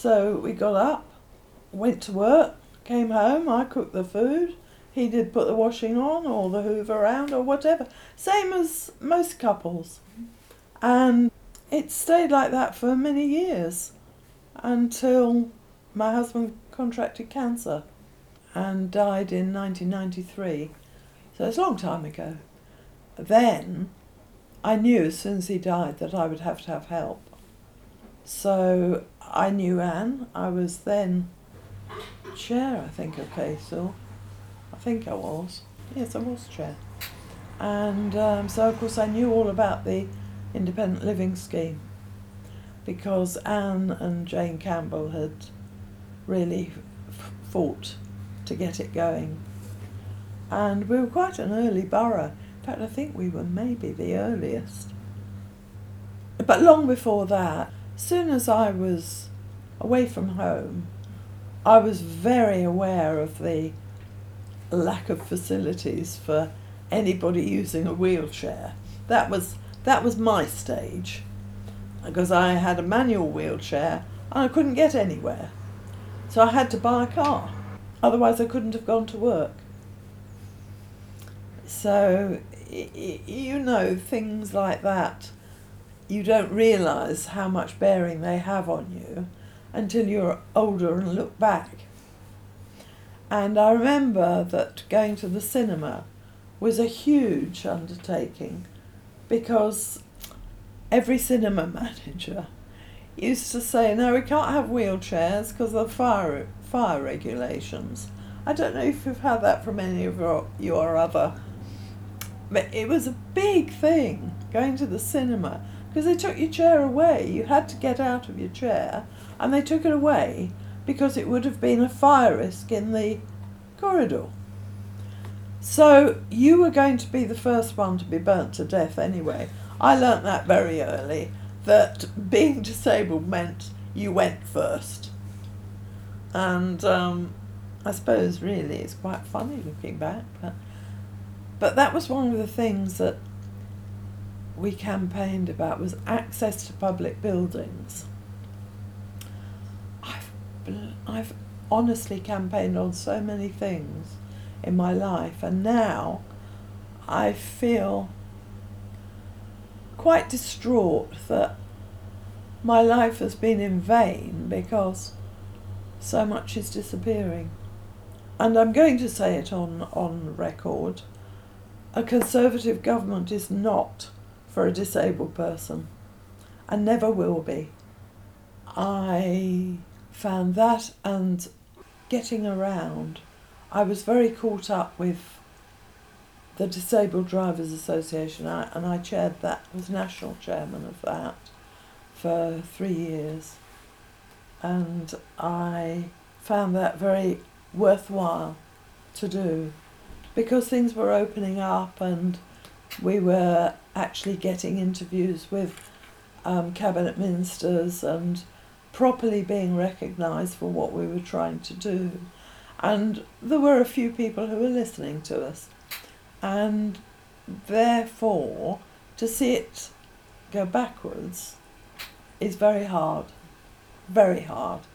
So we got up, went to work, came home, I cooked the food, he did put the washing on or the hoover around or whatever. Same as most couples. And it stayed like that for many years until my husband contracted cancer and died in 1993. So it's a long time ago. Then I knew as soon as he died that I would have to have help. So I knew Anne. I was then chair, I think, of CASEL. I think I was. Yes, I was chair. And so, of course, I knew all about the independent living scheme because Anne and Jane Campbell had really fought to get it going. And we were quite an early borough. In fact, I think we were maybe the earliest. But long before that, as soon as I was away from home, I was very aware of the lack of facilities for anybody using a wheelchair. That was my stage, because I had a manual wheelchair and I couldn't get anywhere. So I had to buy a car, otherwise I couldn't have gone to work. So, you know, things like that, you don't realise how much bearing they have on you until you're older and look back. And I remember that going to the cinema was a huge undertaking because every cinema manager used to say, no, we can't have wheelchairs because of fire regulations. I don't know if you've had that from any of your other, but it was a big thing going to the cinema because they took your chair away. You had to get out of your chair and they took it away because it would have been a fire risk in the corridor. So you were going to be the first one to be burnt to death anyway. I learnt that very early, that being disabled meant you went first. And I suppose really it's quite funny looking back, but that was one of the things that we campaigned about, was access to public buildings. I've honestly campaigned on so many things in my life, and now I feel quite distraught that my life has been in vain because so much is disappearing. And I'm going to say it on record, a Conservative government is not for a disabled person and never will be. I found that, and getting around, I was very caught up with the Disabled Drivers Association, and I chaired that, was national chairman of that for 3 years, and I found that very worthwhile to do because things were opening up and we were actually getting interviews with cabinet ministers and properly being recognised for what we were trying to do. And there were a few people who were listening to us. And therefore, to see it go backwards is very hard, very hard.